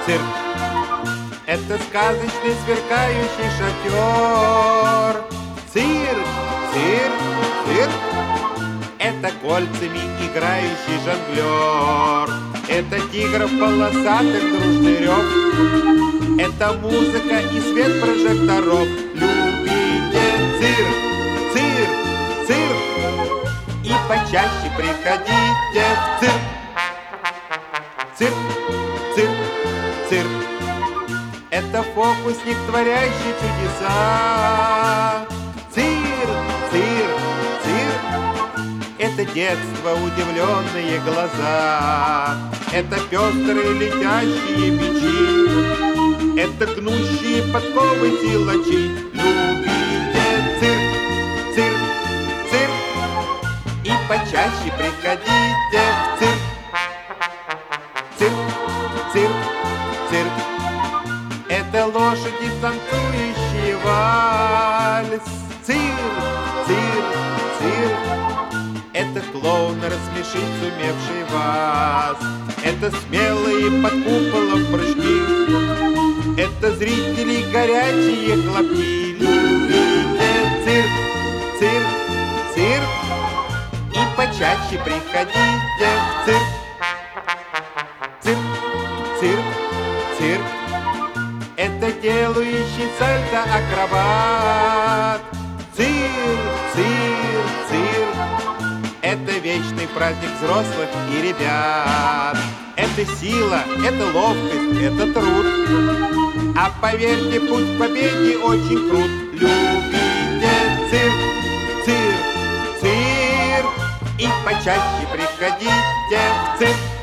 цирк. Это сказочный сверкающий шатер. Цирк, цирк, цирк. Это кольцами играющий жонглер. Это тигров полосатых дружный рев. Это музыка и свет прожекторов. Любите цирк, цирк, цирк. И почаще приходите в цирк. Цирк, цирк, цирк. Это фокусник, творящий чудеса. Цирк, цирк, цирк. Это детство, удивленные глаза. Это пестрые летящие мечи. Это гнущие подковы силачи. Любите цирк, цирк, цирк. И почаще приходите в цирк. Цирк, цирк, цирк. Это лошади, танцующие вальс. Цирк, цирк, цирк. Это клоун, рассмешить сумевший вас. Это смелые под куполом прыжки. Это зрители, горячие хлопки. Любите цирк, цирк, цирк. И почаще приходите в цирк. Цирк, цирк, цирк. Это делающий сальто акробат. Цирк, цирк, цирк. Это вечный праздник взрослых и ребят. Это сила, это ловкость, это труд. А поверьте, путь к победе очень крут. Любите цирк, цирк, цирк. И почаще приходите в цирк.